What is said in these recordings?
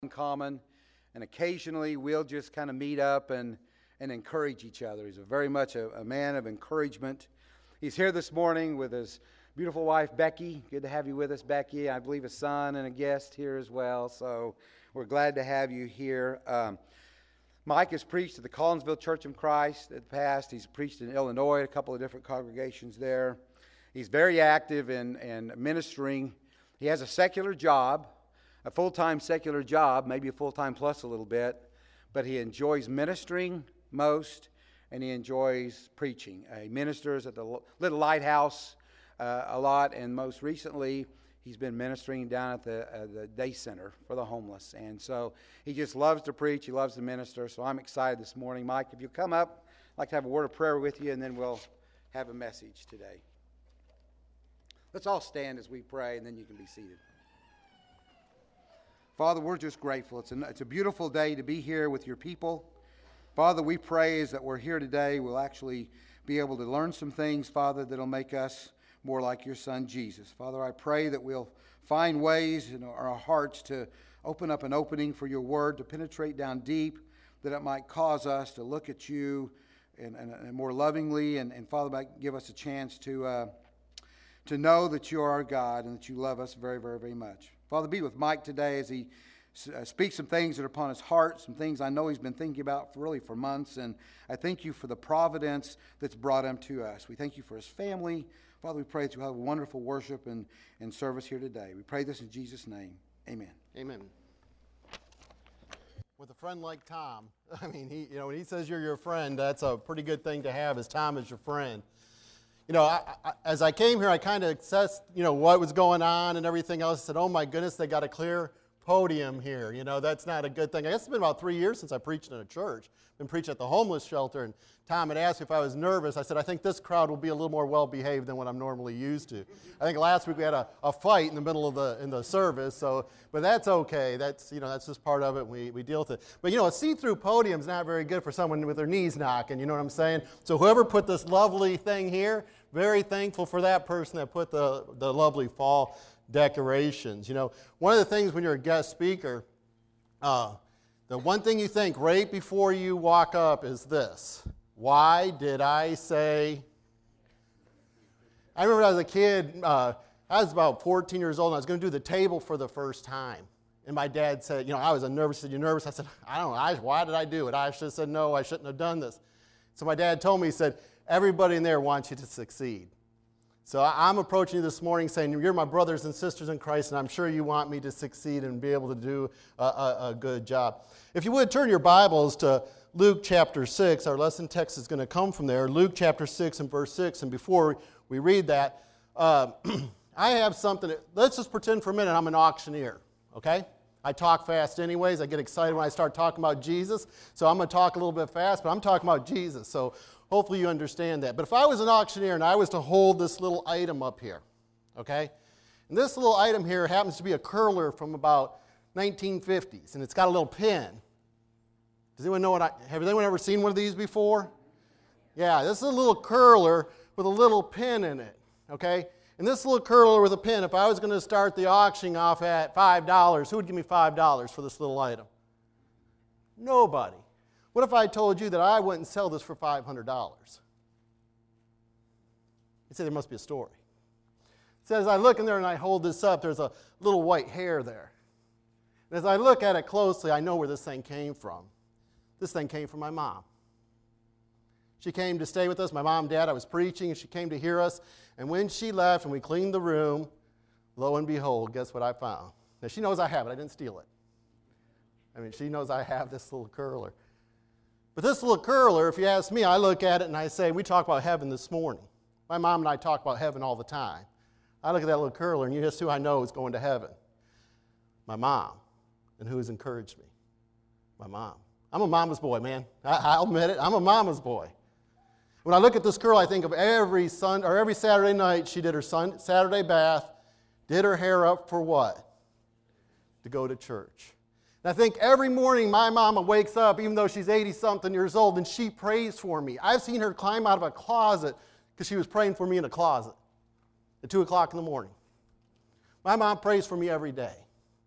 in common, and occasionally we'll just kind of meet up and encourage each other. He's very much a man of encouragement. He's here this morning with his beautiful wife, Becky. Good to have you with us, Becky. I believe a son and a guest here as well, so we're glad to have you here. Mike has preached at the Collinsville Church of Christ in the past. He's preached in Illinois, a couple of different congregations there. He's very active in ministering. He has a secular job, a full-time secular job, maybe a full-time plus a little bit, but he enjoys ministering most, and he enjoys preaching. He ministers at the Little Lighthouse a lot, and most recently he's been ministering down at the day center for the homeless. And so he just loves to preach, he loves to minister, so I'm excited this morning. Mike, if you come up, I'd like to have a word of prayer with you, and then we'll have a message today. Let's all stand as we pray, and then you can be seated. Father, we're just grateful. It's a beautiful day to be here with your people. Father, we pray as that we're here today, we'll actually be able to learn some things, Father, that'll make us more like your Son, Jesus. Father, I pray that we'll find ways in our hearts to open up an opening for your word, to penetrate down deep, that it might cause us to look at you and more lovingly, and Father, might give us a chance to know that you are our God and that you love us very, very, very much. Father, be with Mike today as he speaks some things that are upon his heart, some things I know he's been thinking about for months, and I thank you for the providence that's brought him to us. We thank you for his family. Father, we pray that you'll have a wonderful worship and service here today. We pray this in Jesus' name. Amen. Amen. With a friend like Tom, I mean, when he says you're your friend, that's a pretty good thing to have, as Tom is your friend. As I came here, I kind of assessed, what was going on and everything else. I said, oh my goodness, they got a clear podium here. That's not a good thing. I guess it's been about 3 years since I preached in a church. Been preaching at the homeless shelter, and Tom had asked me if I was nervous. I said, I think this crowd will be a little more well-behaved than what I'm normally used to. I think last week we had a fight in the middle of the service, but that's okay. That's just part of it. We deal with it. But a see-through podium is not very good for someone with their knees knocking. You know what I'm saying? So whoever put this lovely thing here, very thankful for that person that put the lovely fall decorations. One of the things when you're a guest speaker, the one thing you think right before you walk up is this: why did I say? I remember when I was a kid, I was about 14 years old, and I was going to do the table for the first time. And my dad said, I was nervous. He said, you nervous? I said, I don't know. Why did I do it? I should have said, no, I shouldn't have done this. So my dad told me, he said, everybody in there wants you to succeed. So I'm approaching you this morning saying, you're my brothers and sisters in Christ, and I'm sure you want me to succeed and be able to do a good job. If you would, turn your Bibles to Luke chapter 6. Our lesson text is going to come from there. Luke chapter 6 and verse 6. And before we read that, I have something. Let's just pretend for a minute I'm an auctioneer, okay? I talk fast anyways. I get excited when I start talking about Jesus. So I'm going to talk a little bit fast, but I'm talking about Jesus. So hopefully you understand that. But if I was an auctioneer and I was to hold this little item up here, okay? And this little item here happens to be a curler from about 1950s, and it's got a little pin. Does anyone know have anyone ever seen one of these before? Yeah, this is a little curler with a little pin in it, okay? And this little curler with a pin, if I was going to start the auction off at $5, who would give me $5 for this little item? Nobody. What if I told you that I wouldn't sell this for $500? You'd say there must be a story. It says, I look in there and I hold this up, there's a little white hair there. And as I look at it closely, I know where this thing came from. This thing came from my mom. She came to stay with us. My mom and dad, I was preaching, and she came to hear us. And when she left and we cleaned the room, lo and behold, guess what I found? Now, she knows I have it. I didn't steal it. I mean, she knows I have this little curler. But this little curler, if you ask me, I look at it and I say, we talked about heaven this morning. My mom and I talk about heaven all the time. I look at that little curler, and you guess who I know is going to heaven? My mom. And who has encouraged me? My mom. I'm a mama's boy, man. I'll admit it. I'm a mama's boy. When I look at this girl, I think of every Saturday night she did her Saturday bath, did her hair up for what? To go to church. And I think every morning my mama wakes up, even though she's 80-something years old, and she prays for me. I've seen her climb out of a closet because she was praying for me in a closet at 2 o'clock in the morning. My mom prays for me every day.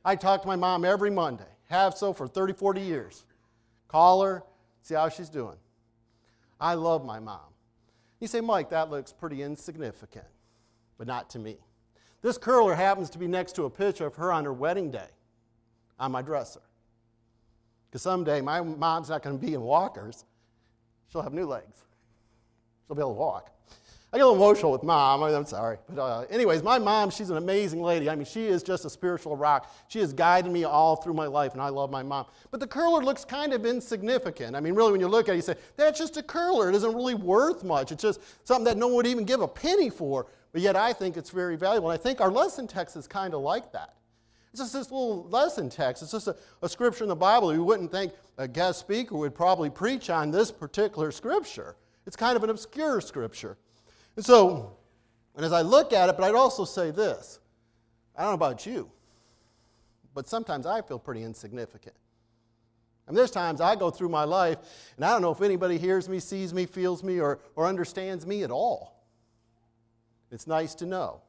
I talk to my mom every Monday, have so for 30, 40 years. Call her, see how she's doing. I love my mom. You say, Mike, that looks pretty insignificant, but not to me. This curler happens to be next to a picture of her on her wedding day on my dresser. Because someday my mom's not going to be in walkers. She'll have new legs. She'll be able to walk. I get a little emotional with Mom. I'm sorry. But anyways, my mom, she's an amazing lady. I mean, she is just a spiritual rock. She has guided me all through my life, and I love my mom. But the curler looks kind of insignificant. I mean, really, when you look at it, you say, that's just a curler. It isn't really worth much. It's just something that no one would even give a penny for. But yet I think it's very valuable. And I think our lesson text is kind of like that. It's just this little lesson text. It's just a scripture in the Bible. You wouldn't think a guest speaker would probably preach on this particular scripture. It's kind of an obscure scripture. And so, and as I look at it, but I'd also say this. I don't know about you, but sometimes I feel pretty insignificant. I mean, there's times I go through my life, and I don't know if anybody hears me, sees me, feels me, or understands me at all. It's nice to know.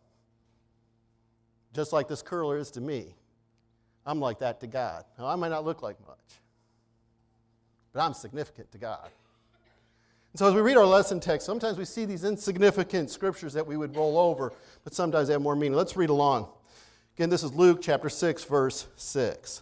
Just like this curler is to me. I'm like that to God. Now, I might not look like much, but I'm significant to God. And so as we read our lesson text, sometimes we see these insignificant scriptures that we would roll over, but sometimes they have more meaning. Let's read along. Again, this is Luke chapter 6, verse 6.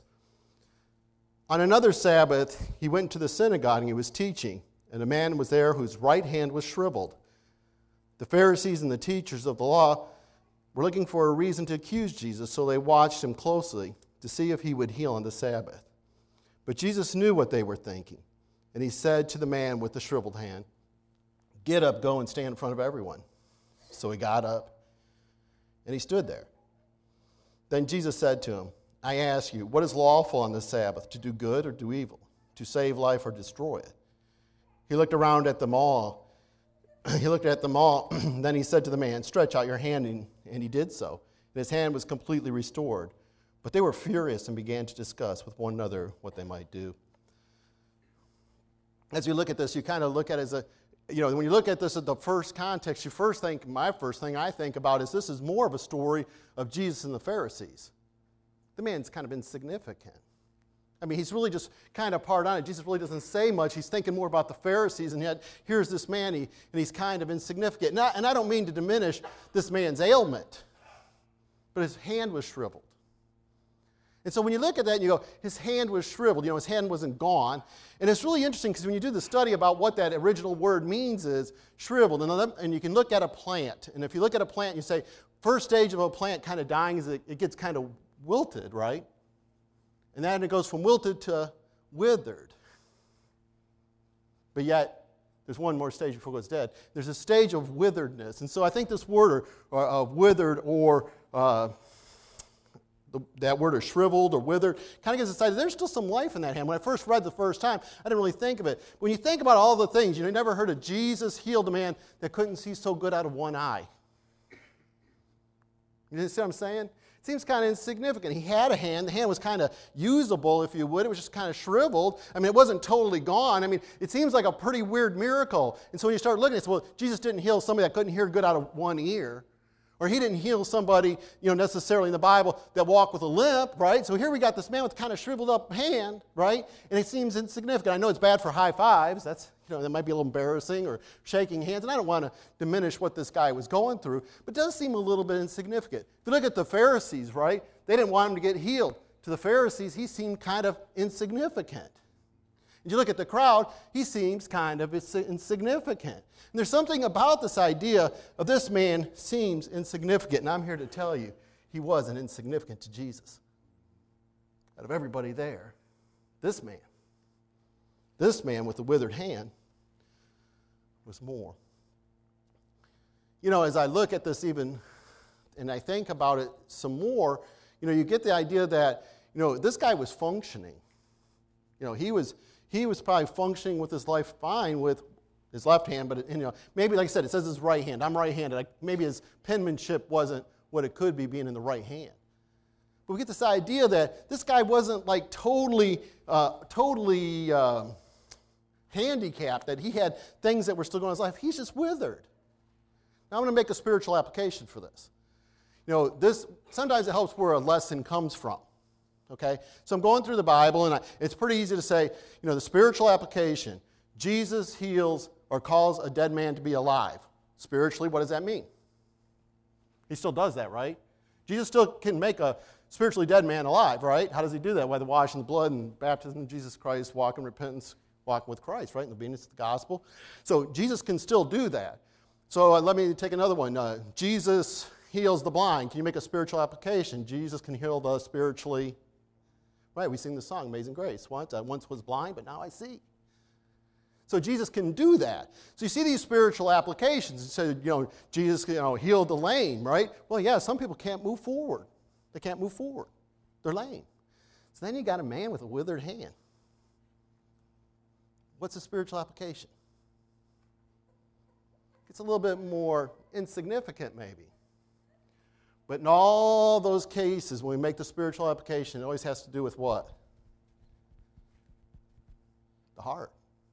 On another Sabbath, he went to the synagogue and he was teaching, and a man was there whose right hand was shriveled. The Pharisees and the teachers of the law were looking for a reason to accuse Jesus, so they watched him closely to see if he would heal on the Sabbath. But Jesus knew what they were thinking. And he said to the man with the shriveled hand, get up, go and stand in front of everyone. So he got up, and he stood there. Then Jesus said to him, I ask you, what is lawful on the Sabbath, to do good or do evil, to save life or destroy it? He looked around at them all. Then he said to the man, stretch out your hand, and he did so. And his hand was completely restored. But they were furious and began to discuss with one another what they might do. As you look at this, you kind of look at it as when you look at this at the first context, my first thing I think about is this is more of a story of Jesus and the Pharisees. The man's kind of insignificant. I mean, he's really just kind of part on it. Jesus really doesn't say much. He's thinking more about the Pharisees, and yet here's this man, and he's kind of insignificant. And I don't mean to diminish this man's ailment, but his hand was shriveled. And so when you look at that and you go, his hand was shriveled, his hand wasn't gone. And it's really interesting because when you do the study about what that original word means is shriveled. And you can look at a plant. And if you look at a plant, you say, first stage of a plant kind of dying is it gets kind of wilted, right? And then it goes from wilted to withered. But yet, there's one more stage before it goes dead. There's a stage of witheredness. And so I think this word of withered or that word of shriveled or withered kind of gives us the idea there's still some life in that hand. When I first read the first time, I didn't really think of it. When you think about all the things, you never heard of Jesus healed a man that couldn't see so good out of one eye. You see what I'm saying? It seems kind of insignificant. He had a hand. The hand was kind of usable, if you would. It was just kind of shriveled. I mean, it wasn't totally gone. I mean, it seems like a pretty weird miracle. And so when you start looking at it, well, Jesus didn't heal somebody that couldn't hear good out of one ear. Or he didn't heal somebody, necessarily in the Bible that walked with a limp, right? So here we got this man with kind of shriveled up hand, right? And it seems insignificant. I know it's bad for high fives. That might be a little embarrassing, or shaking hands. And I don't want to diminish what this guy was going through, but it does seem a little bit insignificant. If you look at the Pharisees, right? They didn't want him to get healed. To the Pharisees, he seemed kind of insignificant. If you look at the crowd, he seems kind of insignificant. And there's something about this idea of this man seems insignificant. And I'm here to tell you, he wasn't insignificant to Jesus. Out of everybody there, this man with the withered hand was more. As I look at this even, and I think about it some more, you get the idea that, this guy was functioning. He was probably functioning with his life fine with his left hand, but maybe, like I said, it says his right hand. I'm right-handed. Maybe his penmanship wasn't what it could be being in the right hand. But we get this idea that this guy wasn't like totally handicapped, that he had things that were still going on in his life. He's just withered. Now I'm going to make a spiritual application for this. This sometimes it helps where a lesson comes from. Okay? So I'm going through the Bible, and it's pretty easy to say, the spiritual application. Jesus heals or calls a dead man to be alive. Spiritually, what does that mean? He still does that, right? Jesus still can make a spiritually dead man alive, right? How does he do that? By the washing of the blood and baptism of Jesus Christ, walk in repentance, walk with Christ, right? In the obedience to the gospel. So Jesus can still do that. So let me take another one. Jesus heals the blind. Can you make a spiritual application? Jesus can heal the spiritually. Right, we sing the song, Amazing Grace. I once was blind, but now I see. So Jesus can do that. So you see these spiritual applications. You say, Jesus healed the lame, right? Well, yeah, some people can't move forward. They can't move forward. They're lame. So then you got a man with a withered hand. What's the spiritual application? It's a little bit more insignificant, maybe. But in all those cases, when we make the spiritual application, it always has to do with what? The heart.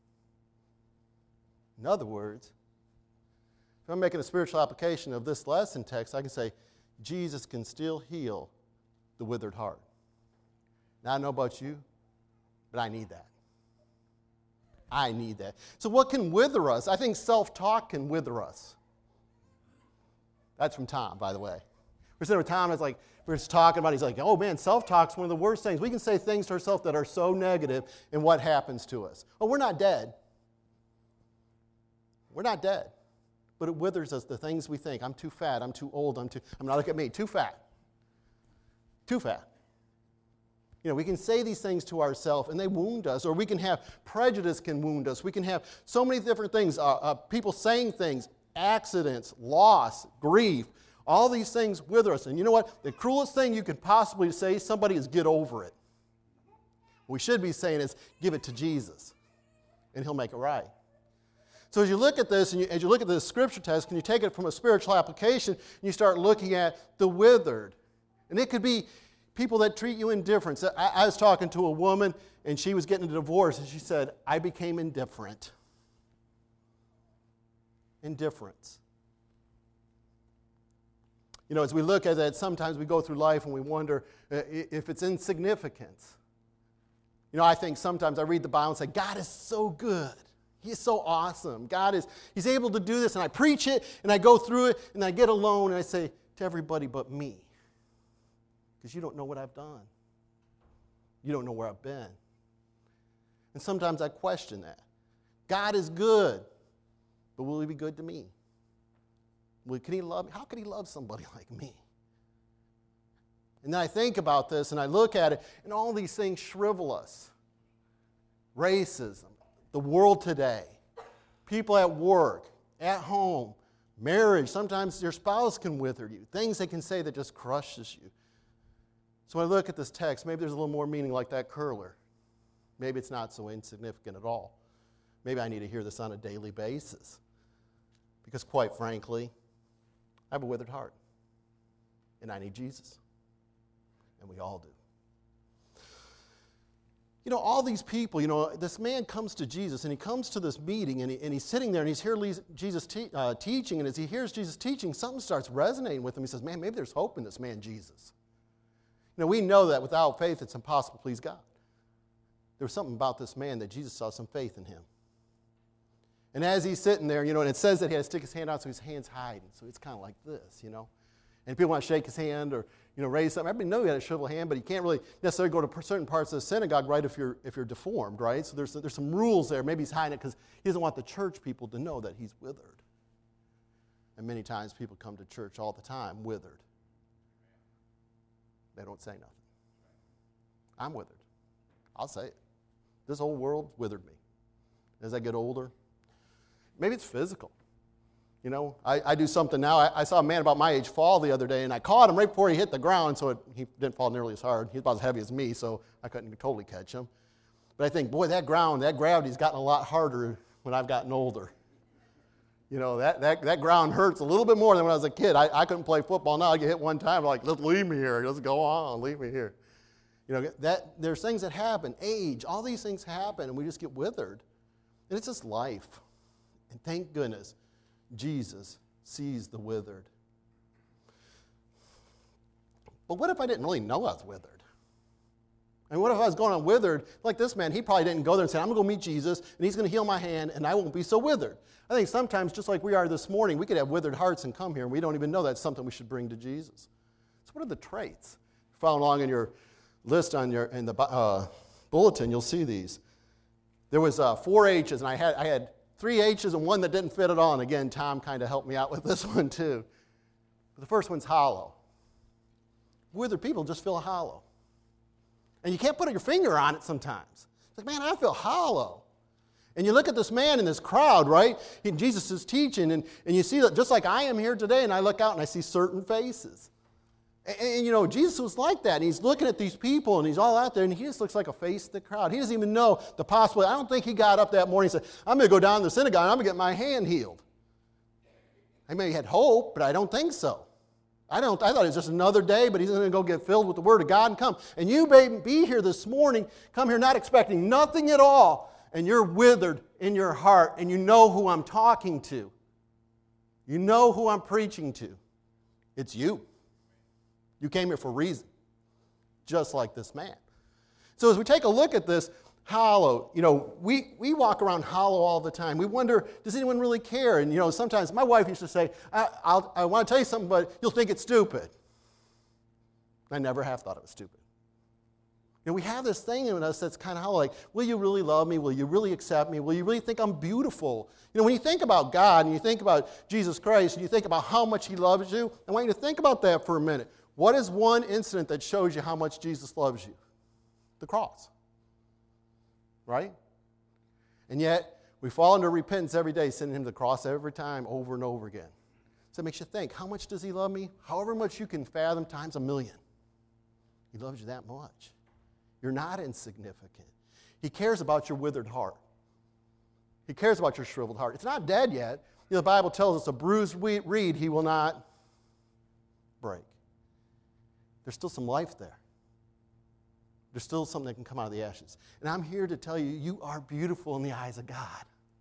In other words, if I'm making a spiritual application of this lesson text, I can say, Jesus can still heal the withered heart. Now, I don't know about you, but I need that. I need that. So what can wither us? I think self-talk can wither us. That's from Tom, by the way. We're sitting with Tom, and it's like, we're just talking about it. He's like, oh man, self-talk's one of the worst things. We can say things to ourselves that are so negative, and what happens to us? Oh, we're not dead. We're not dead. But it withers us, the things we think. I'm too fat, I'm too old, I'm not, look at me, too fat. Too fat. We can say these things to ourselves, and they wound us. Or we can have prejudice can wound us. We can have so many different things. People saying things, accidents, loss, grief. All these things wither us. And you know what? The cruelest thing you could possibly say to somebody is get over it. What we should be saying is give it to Jesus, and He'll make it right. So as you look at this, and as you look at this scripture text, can you take it from a spiritual application, and you start looking at the withered. And it could be people that treat you indifference. I was talking to a woman, and she was getting a divorce, and she said, I became indifferent. Indifference. As we look at that, sometimes we go through life and we wonder if it's insignificance. I think sometimes I read the Bible and say, God is so good. He is so awesome. He's able to do this, and I preach it, and I go through it, and I get alone, and I say to everybody but me, because you don't know what I've done. You don't know where I've been. And sometimes I question that. God is good, but will He be good to me? Can He love me? How could He love somebody like me? And then I think about this, and I look at it, and all these things shrivel us. Racism, the world today, people at work, at home, marriage. Sometimes your spouse can wither you. Things they can say that just crushes you. So when I look at this text, maybe there's a little more meaning like that curler. Maybe it's not so insignificant at all. Maybe I need to hear this on a daily basis. Because quite frankly, I have a withered heart. And I need Jesus. And we all do. All these people, this man comes to Jesus, and he comes to this meeting, and he's sitting there, and he's hearing Jesus teaching, and as he hears Jesus teaching, something starts resonating with him. He says, man, maybe there's hope in this man, Jesus. We know that without faith, it's impossible to please God. There was something about this man that Jesus saw some faith in him. And as he's sitting there, and it says that he had to stick his hand out so his hand's hiding. So it's kind of like this, And people want to shake his hand or, raise something. Everybody knows he had a shriveled hand, but you can't really necessarily go to certain parts of the synagogue, right, if you're deformed, right? So there's some rules there. Maybe he's hiding it because he doesn't want the church people to know that he's withered. And many times people come to church all the time withered. They don't say nothing. I'm withered. I'll say it. This whole world withered me. As I get older, maybe it's physical. I do something now. I saw a man about my age fall the other day, and I caught him right before he hit the ground, so he didn't fall nearly as hard. He's about as heavy as me, so I couldn't totally catch him. But I think, boy, that gravity's gotten a lot harder when I've gotten older. That ground hurts a little bit more than when I was a kid. I couldn't play football now. I get hit one time, I'm like, let's leave me here. Let's go on. Leave me here. There's things that happen. Age, all these things happen, and we just get withered. And it's just life. And thank goodness, Jesus sees the withered. But what if I didn't really know I was withered? And what if I was going on withered like this man? He probably didn't go there and say, I'm going to go meet Jesus, and he's going to heal my hand, and I won't be so withered. I think sometimes, just like we are this morning, we could have withered hearts and come here, and we don't even know that's something we should bring to Jesus. So what are the traits? Follow along in your list in the bulletin, you'll see these. There was 4 H's, and I had 3 H's and one that didn't fit at all. And again, Tom kind of helped me out with this one too. But the first one's hollow. Withered people just feel hollow. And you can't put your finger on it sometimes. It's like, man, I feel hollow. And you look at this man in this crowd, right? Jesus is teaching, and you see that just like I am here today, and I look out and I see certain faces. And you know, Jesus was like that. And he's looking at these people, and he's all out there, and he just looks like a face in the crowd. He doesn't even know the possibility. I don't think he got up that morning and said, I'm going to go down to the synagogue, and I'm going to get my hand healed. I mean, he had hope, but I don't think so. I thought it was just another day, but he's going to go get filled with the Word of God and come. And you may be here this morning, come here not expecting nothing at all, and you're withered in your heart, and you know who I'm talking to. You know who I'm preaching to. It's you. You came here for a reason, just like this man. So as we take a look at this hollow, you know, we walk around hollow all the time. We wonder, does anyone really care? And, you know, sometimes my wife used to say, I want to tell you something, but you'll think it's stupid. I never have thought it was stupid. You know, we have this thing in us that's kind of hollow, like, will you really love me? Will you really accept me? Will you really think I'm beautiful? You know, when you think about God and you think about Jesus Christ and you think about how much He loves you, I want you to think about that for a minute. What is one incident that shows you how much Jesus loves you? The cross. Right? And yet, we fall into repentance every day, sending Him to the cross every time, over and over again. So it makes you think, how much does He love me? However much you can fathom times 1,000,000. He loves you that much. You're not insignificant. He cares about your withered heart. He cares about your shriveled heart. It's not dead yet. You know, the Bible tells us a bruised reed He will not break. There's still some life there. There's still something that can come out of the ashes. And I'm here to tell you, you are beautiful in the eyes of God.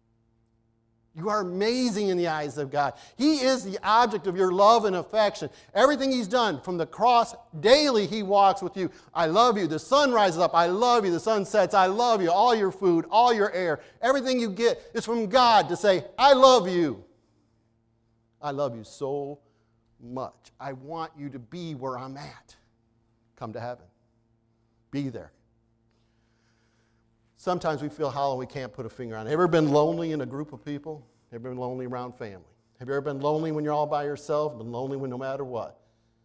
You are amazing in the eyes of God. He is the object of your love and affection. Everything He's done from the cross, daily He walks with you. I love you. The sun rises up. I love you. The sun sets. I love you. All your food, all your air, everything you get is from God to say, I love you. I love you so much. I want you to be where I'm at. Come to heaven. Be there. Sometimes we feel hollow and we can't put a finger on it. Have you ever been lonely in a group of people? Have you ever been lonely around family? Have you ever been lonely when you're all by yourself? Been lonely when no matter what?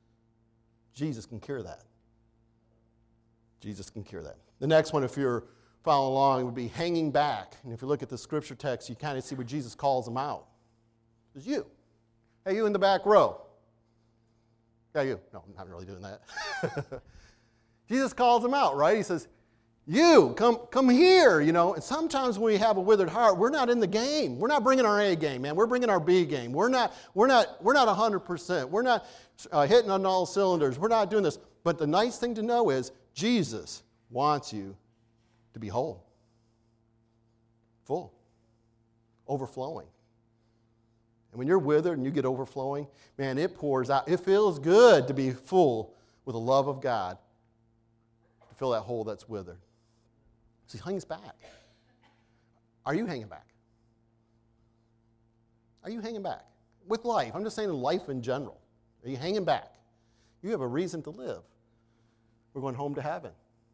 Jesus can cure that. Jesus can cure that. The next one, if you're following along, would be hanging back. And if you look at the scripture text, you kind of see where Jesus calls them out. It's you. Hey, you in the back row. Yeah, you. No, I'm not really doing that. Jesus calls them out, right? He says, you, come here, you know. And sometimes when we have a withered heart, we're not in the game. We're not bringing our A game, man. We're bringing our B game. We're not 100%. We're not hitting on all cylinders. We're not doing this. But the nice thing to know is Jesus wants you to be whole, full, overflowing. And when you're withered and you get overflowing, man, it pours out. It feels good to be full with the love of God, to fill that hole that's withered. So He hangs back. Are you hanging back? Are you hanging back? With life. I'm just saying life in general. Are you hanging back? You have a reason to live. We're going home to heaven.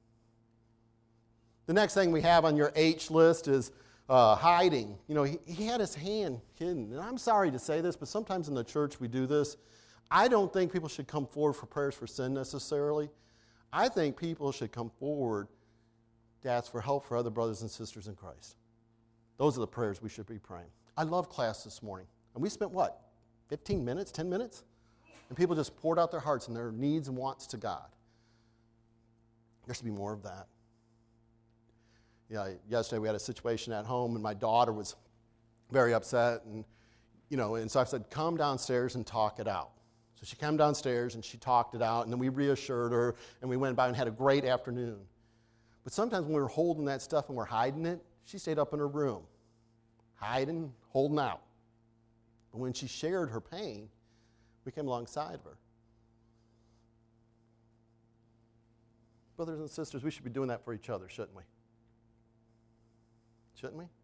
The next thing we have on your H list is hiding. You know, he had his hand hidden. And I'm sorry to say this, but sometimes in the church we do this. I don't think people should come forward for prayers for sin necessarily. I think people should come forward to ask for help for other brothers and sisters in Christ. Those are the prayers we should be praying. I love class this morning. And we spent, 15 minutes, 10 minutes? And people just poured out their hearts and their needs and wants to God. There should be more of that. Yeah, yesterday we had a situation at home, and my daughter was very upset. And so I said, come downstairs and talk it out. So she came downstairs and she talked it out, and then we reassured her, and we went by and had a great afternoon. But sometimes when we're holding that stuff and we're hiding it, she stayed up in her room, hiding, holding out. But when she shared her pain, we came alongside of her. Brothers and sisters, we should be doing that for each other, shouldn't we? Shouldn't we?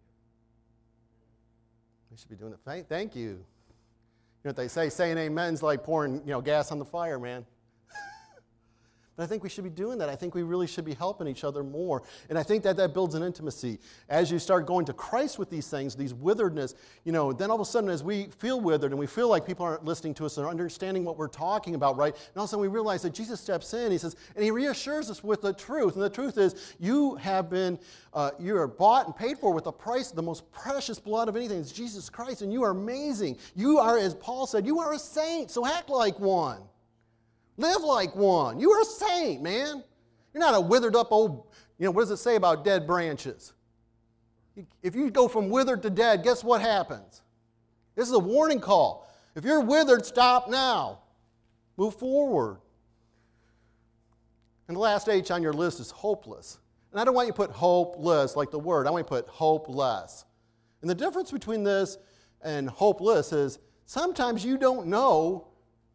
We should be doing it. Thank you. You know what they say? Saying amen's like pouring, gas on the fire, man. But I think we should be doing that. I think we really should be helping each other more. And I think that builds an intimacy. As you start going to Christ with these things, these witheredness, then all of a sudden as we feel withered and we feel like people aren't listening to us and understanding what we're talking about, right? And all of a sudden we realize that Jesus steps in, he says, and he reassures us with the truth. And the truth is, you are bought and paid for with the price, the most precious blood of anything. It's Jesus Christ, and you are amazing. You are, as Paul said, you are a saint, so act like one. Live like one. You are a saint, man. You're not a withered up old, what does it say about dead branches? If you go from withered to dead, guess what happens? This is a warning call. If you're withered, stop now. Move forward. And the last H on your list is hopeless. And I don't want you to put hopeless like the word. I want you to put hopeless. And the difference between this and hopeless is sometimes you don't know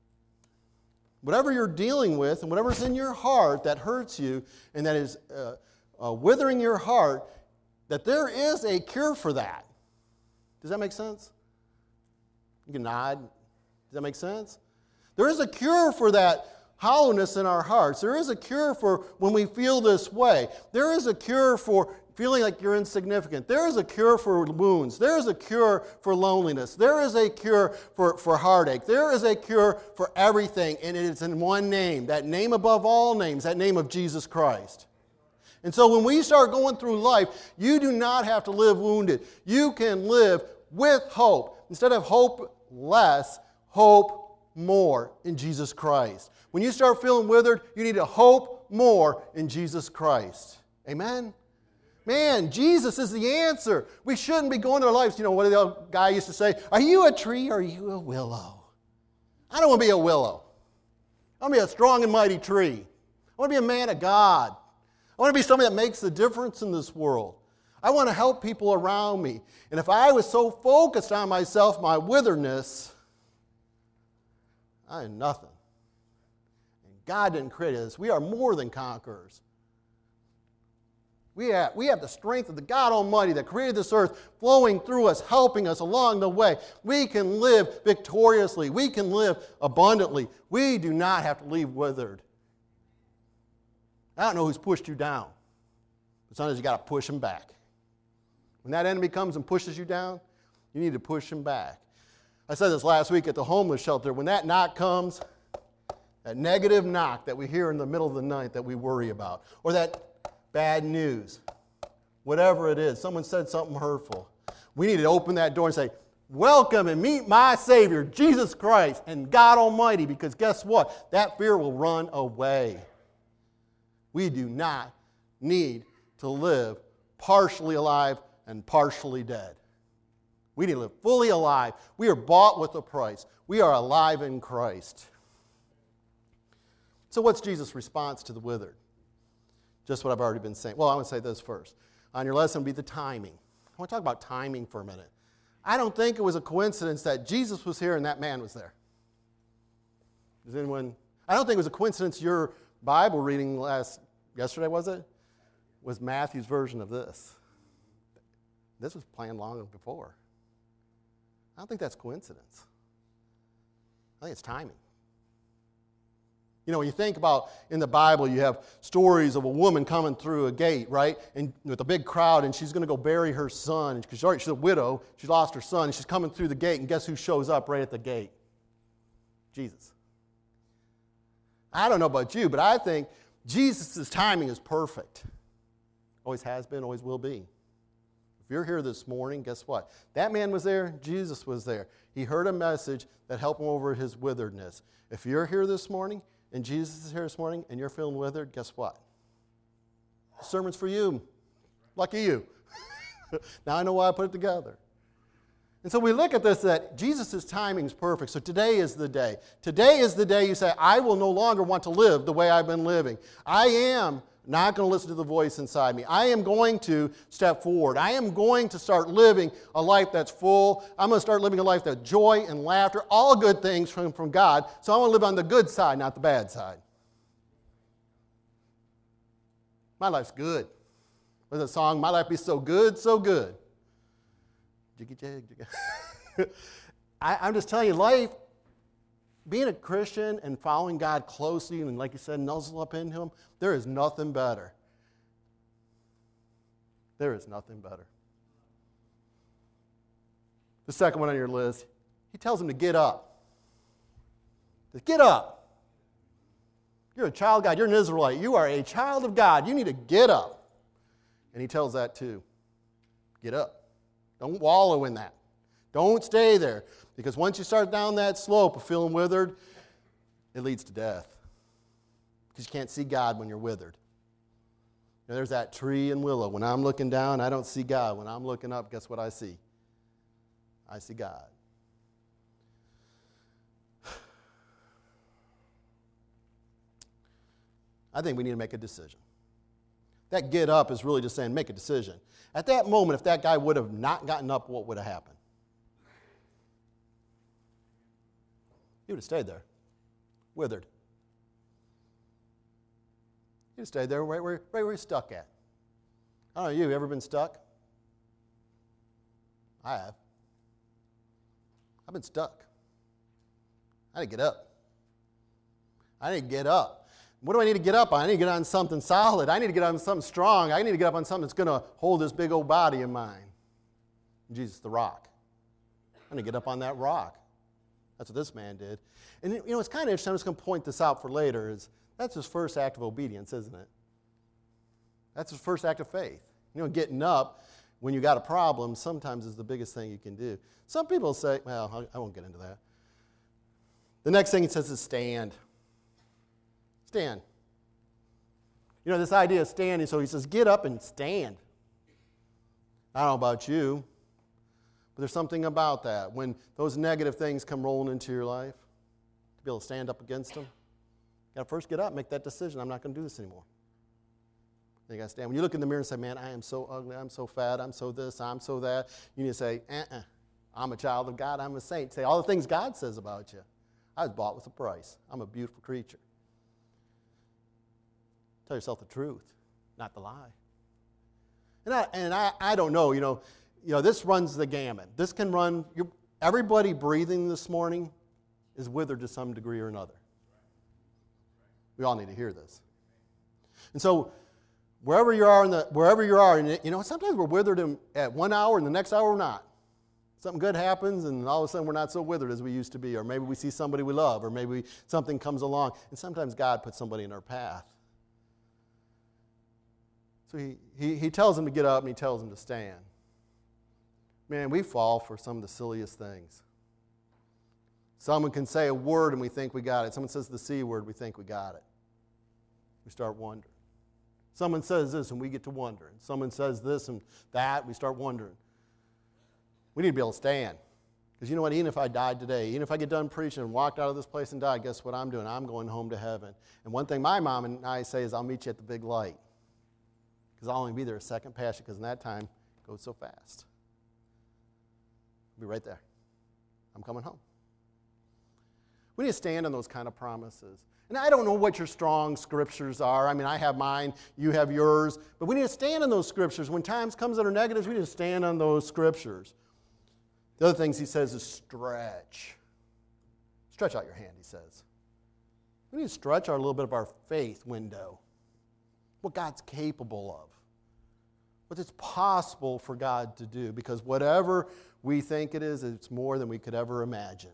whatever you're dealing with and whatever's in your heart that hurts you and that is withering your heart, that there is a cure for that. Does that make sense? You can nod. Does that make sense? There is a cure for that hollowness in our hearts. There is a cure for when we feel this way. There is a cure for feeling like you're insignificant. There is a cure for wounds. There is a cure for loneliness. There is a cure for heartache. There is a cure for everything, and it is in one name, that name above all names, that name of Jesus Christ. And so when we start going through life, you do not have to live wounded. You can live with hope. Instead of hope less, hope more in Jesus Christ. When you start feeling withered, you need to hope more in Jesus Christ. Amen? Man, Jesus is the answer. We shouldn't be going through our lives. What did the old guy used to say? Are you a tree or are you a willow? I don't want to be a willow. I want to be a strong and mighty tree. I want to be a man of God. I want to be somebody that makes a difference in this world. I want to help people around me. And if I was so focused on myself, my witheredness, I am nothing. And God didn't create us. We are more than conquerors. We have the strength of the God Almighty that created this earth flowing through us, helping us along the way. We can live victoriously. We can live abundantly. We do not have to leave withered. I don't know who's pushed you down, but sometimes you got to push him back. When that enemy comes and pushes you down, you need to push him back. I said this last week at the homeless shelter. When that knock comes, that negative knock that we hear in the middle of the night that we worry about, or that bad news, whatever it is, someone said something hurtful, we need to open that door and say, welcome and meet my Savior, Jesus Christ and God Almighty, because guess what? That fear will run away. We do not need to live partially alive and partially dead. We need to live fully alive. We are bought with a price. We are alive in Christ. So what's Jesus' response to the withered? Just what I've already been saying. Well, I want to say this first. On your lesson would be the timing. I want to talk about timing for a minute. I don't think it was a coincidence that Jesus was here and that man was there. Does anyone? I don't think it was a coincidence your Bible reading yesterday, was it? Was Matthew's version of this. This was planned long before. I don't think that's coincidence. I think it's timing. When you think about in the Bible, you have stories of a woman coming through a gate, right? And with a big crowd, and she's going to go bury her son. Because she's a widow. She lost her son, and she's coming through the gate, and guess who shows up right at the gate? Jesus. I don't know about you, but I think Jesus' timing is perfect. Always has been, always will be. If you're here this morning, guess what? That man was there, Jesus was there. He heard a message that helped him over his witheredness. If you're here this morning, and Jesus is here this morning, and you're feeling withered, guess what? The sermon's for you. Lucky you. Now I know why I put it together. And so we look at this, that Jesus' timing is perfect. So today is the day. Today is the day you say, I will no longer want to live the way I've been living. I am not going to listen to the voice inside me. I am going to step forward. I am going to start living a life that's full. I'm going to start living a life that's joy and laughter, all good things from God. So I want to live on the good side, not the bad side. My life's good. There's a song, my life be so good, so good. Jiggy jag, jiggy. I'm just telling you, life, being a Christian and following God closely and, like you said, nuzzle up in Him, there is nothing better. There is nothing better. The second one on your list, he tells him to get up. Just get up. You're a child of God. You're an Israelite. You are a child of God. You need to get up. And he tells that too. Get up. Don't wallow in that. Don't stay there. Because once you start down that slope of feeling withered, it leads to death. Because you can't see God when you're withered. You know, there's that tree and willow. When I'm looking down, I don't see God. When I'm looking up, guess what I see? I see God. I think we need to make a decision. That get up is really just saying make a decision. At that moment, if that guy would have not gotten up, what would have happened? He would have stayed there, withered. He would have stayed there right where he's stuck at. I don't know, you ever been stuck? I have. I've been stuck. I need to get up. I need to get up. What do I need to get up on? I need to get on something solid. I need to get on something strong. I need to get up on something that's going to hold this big old body of mine. Jesus, the rock. I need to get up on that rock. That's what this man did. And you know, it's kind of interesting. I'm just going to point this out for later. That's his first act of obedience, isn't it? That's his first act of faith. You know, getting up when you got a problem sometimes is the biggest thing you can do. Some people say, well, I won't get into that. The next thing he says is stand. Stand. You know, this idea of standing, so he says, get up and stand. I don't know about you, but there's something about that. When those negative things come rolling into your life, to be able to stand up against them, you got to first get up and make that decision. I'm not going to do this anymore. Then you got to stand. When you look in the mirror and say, man, I am so ugly, I'm so fat, I'm so this, I'm so that, you need to say, I'm a child of God, I'm a saint. Say all the things God says about you. I was bought with a price. I'm a beautiful creature. Tell yourself the truth, not the lie. And I don't know, you know, this runs the gamut. This can run, everybody breathing this morning is withered to some degree or another. We all need to hear this. And so, wherever you are, and you know, sometimes we're withered at 1 hour and the next hour we're not. Something good happens and all of a sudden we're not so withered as we used to be, or maybe we see somebody we love, or maybe something comes along, and sometimes God puts somebody in our path. So he tells him to get up and he tells him to stand. Man, we fall for some of the silliest things. Someone can say a word and we think we got it. Someone says the C word, we think we got it. We start wondering. Someone says this and we get to wondering. Someone says this and that, we start wondering. We need to be able to stand. Because you know what, even if I died today, even if I get done preaching and walked out of this place and died, guess what I'm doing? I'm going home to heaven. And one thing my mom and I say is, I'll meet you at the big light. Because I'll only be there a second past you, because in that time, it goes so fast. I'll be right there. I'm coming home. We need to stand on those kind of promises. And I don't know what your strong scriptures are. I mean, I have mine, you have yours. But we need to stand on those scriptures. When times comes that are negatives, we need to stand on those scriptures. The other things he says is stretch. Stretch out your hand, he says. We need to stretch our little bit of our faith window. What God's capable of. What it's possible for God to do. Because whatever we think it is, it's more than we could ever imagine.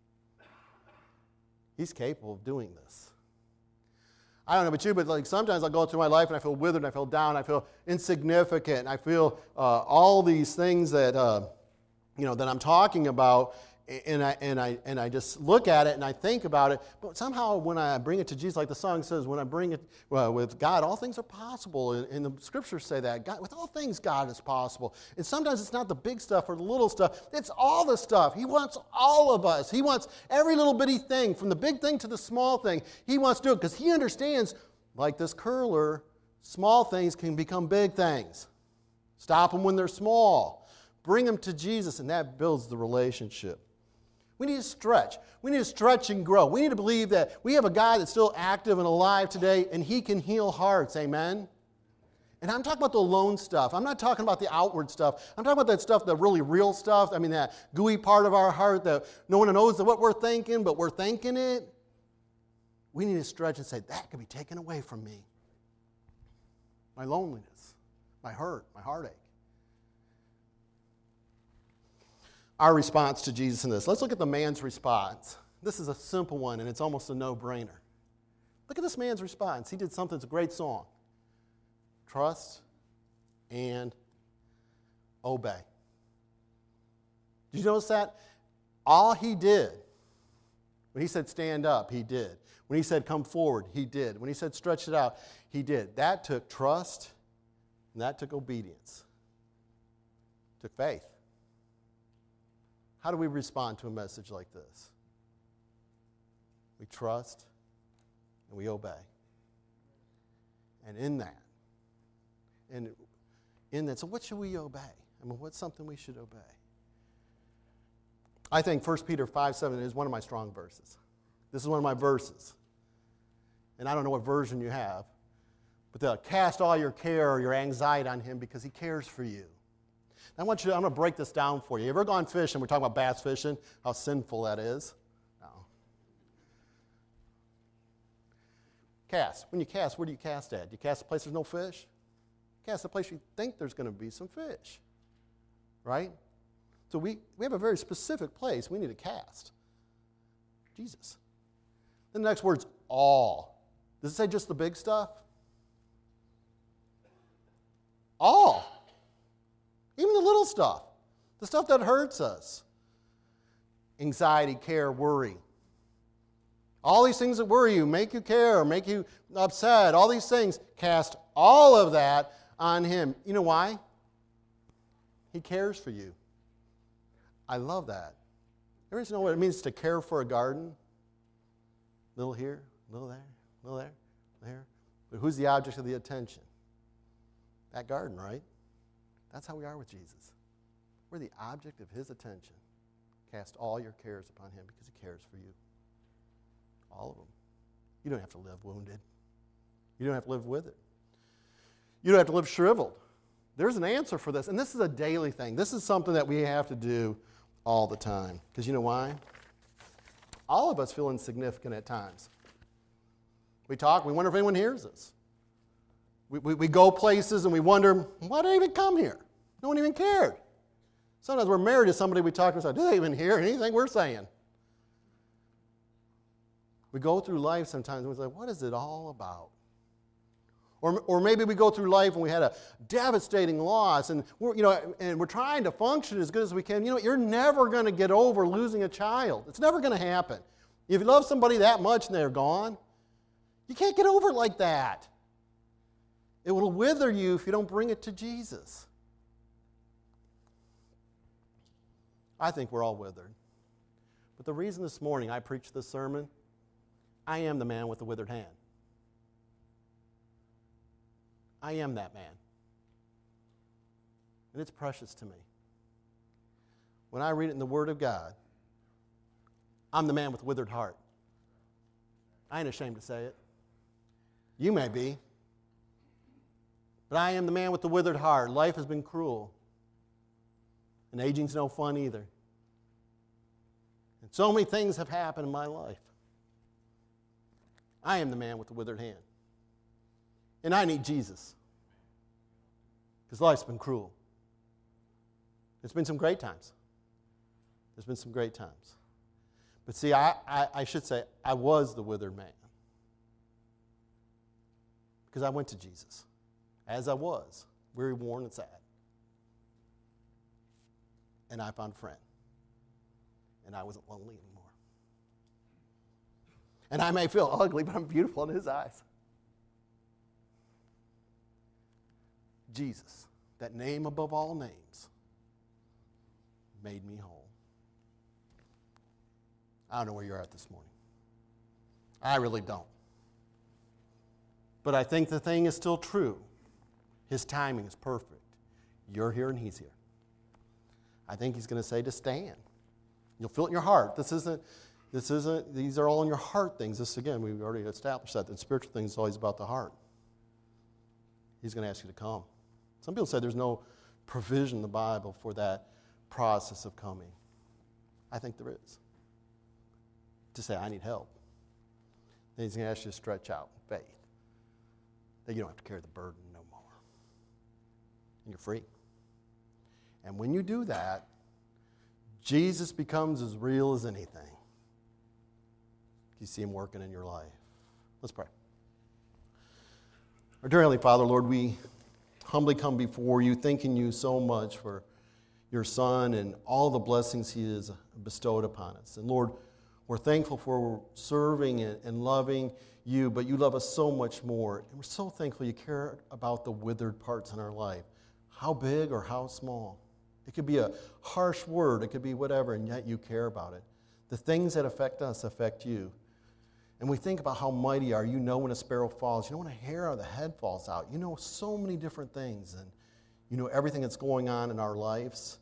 He's capable of doing this. I don't know about you, but like sometimes I go through my life and I feel withered, and I feel down, I feel insignificant, and I feel all these things that that I'm talking about, and I just look at it and I think about it. But somehow when I bring it to Jesus, like the song says, when I bring it with God, all things are possible. And the scriptures say that. God, with all things, God is possible. And sometimes it's not the big stuff or the little stuff. It's all the stuff. He wants all of us. He wants every little bitty thing, from the big thing to the small thing. He wants to do it because he understands, like this curler, small things can become big things. Stop them when they're small. Bring them to Jesus, and that builds the relationship. We need to stretch. We need to stretch and grow. We need to believe that we have a God that's still active and alive today, and he can heal hearts. Amen? And I'm talking about the alone stuff. I'm not talking about the outward stuff. I'm talking about that stuff, the really real stuff. I mean, that gooey part of our heart that no one knows what we're thinking, but we're thinking it. We need to stretch and say, that can be taken away from me. My loneliness, my hurt, my heartache. Our response to Jesus in this. Let's look at the man's response. This is a simple one, and it's almost a no-brainer. Look at this man's response. He did something, it's a great song. Trust and obey. Did you notice that? All he did, when he said stand up, he did. When he said come forward, he did. When he said stretch it out, he did. That took trust, and that took obedience. It took faith. How do we respond to a message like this? We trust and we obey. And in that, so what should we obey? I mean, what's something we should obey? I think 1 Peter 5:7 is one of my strong verses. This is one of my verses. And I don't know what version you have, but they'll cast all your care or your anxiety on him because he cares for you. I'm going to break this down for you. You ever gone fishing? We're talking about bass fishing, how sinful that is. No. Cast. When you cast, where do you cast at? Do you cast a place there's no fish? Cast a place you think there's going to be some fish. Right? So we have a very specific place we need to cast. Jesus. Then the next word's all. Does it say just the big stuff? All. Even the little stuff. The stuff that hurts us. Anxiety, care, worry. All these things that worry you, make you care, make you upset, all these things, cast all of that on him. You know why? He cares for you. I love that. Everybody know what it means to care for a garden? Little here, little there, little there, there. But who's the object of the attention? That garden, right? That's how we are with Jesus. We're the object of his attention. Cast all your cares upon him because he cares for you. All of them. You don't have to live wounded. You don't have to live with it. You don't have to live shriveled. There's an answer for this. And this is a daily thing. This is something that we have to do all the time. Because you know why? All of us feel insignificant at times. We talk, we wonder if anyone hears us. We go places and we wonder, why did I even come here? No one even cared. Sometimes we're married to somebody we talk to and say, do they even hear anything we're saying? We go through life sometimes and we say, what is it all about? Or maybe we go through life and we had a devastating loss and we're trying to function as good as we can. You're never going to get over losing a child. It's never going to happen. If you love somebody that much and they're gone, you can't get over it like that. It will wither you if you don't bring it to Jesus. I think we're all withered. But the reason this morning I preached this sermon, I am the man with the withered hand. I am that man. And it's precious to me. When I read it in the Word of God, I'm the man with a withered heart. I ain't ashamed to say it. You may be. But I am the man with the withered heart. Life has been cruel. And aging's no fun either. And so many things have happened in my life. I am the man with the withered hand. And I need Jesus. Because life's been cruel. It's been some great times. There's been some great times. But see, I should say, I was the withered man. Because I went to Jesus. As I was, weary, worn, and sad. And I found a friend. And I wasn't lonely anymore. And I may feel ugly, but I'm beautiful in his eyes. Jesus, that name above all names, made me whole. I don't know where you're at this morning. I really don't. But I think the thing is still true. His timing is perfect. You're here and he's here. I think he's going to say to stand. You'll feel it in your heart. These are all in your heart things. This, again, we've already established that. The spiritual thing is always about the heart. He's going to ask you to come. Some people say there's no provision in the Bible for that process of coming. I think there is. To say, I need help. Then he's going to ask you to stretch out in faith. That you don't have to carry the burden no more. And you're free. And when you do that, Jesus becomes as real as anything. You see him working in your life. Let's pray. Our dear Heavenly Father, Lord, we humbly come before you, thanking you so much for your Son and all the blessings he has bestowed upon us. And Lord, we're thankful for serving and loving you, but you love us so much more. And we're so thankful you care about the withered parts in our life, how big or how small. It could be a harsh word, it could be whatever, and yet you care about it. The things that affect us affect you. And we think about how mighty you are. You know when a sparrow falls. You know when a hair on the head falls out. You know so many different things. And you know everything that's going on in our lives.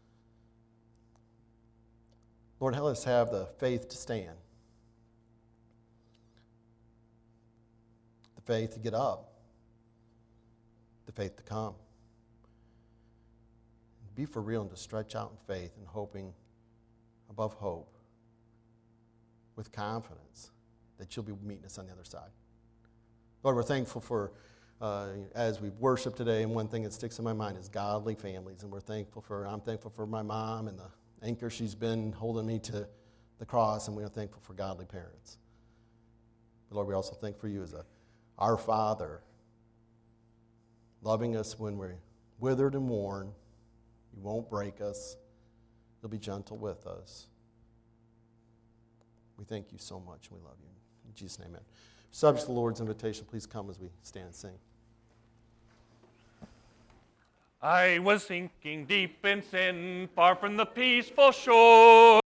Lord, help us have the faith to stand. The faith to get up. The faith to come. Be for real and to stretch out in faith and hoping above hope with confidence that you'll be meeting us on the other side. Lord, we're thankful for, as we've worshiped today, and one thing that sticks in my mind is godly families, and I'm thankful for my mom and the anchor she's been holding me to the cross, and we are thankful for godly parents. But Lord, we also thank for you as our Father, loving us when we're withered and worn. You won't break us. You'll be gentle with us. We thank you so much, and we love you. In Jesus' name, amen. Subject to the Lord's invitation, please come as we stand and sing. I was sinking deep in sin, far from the peaceful shore.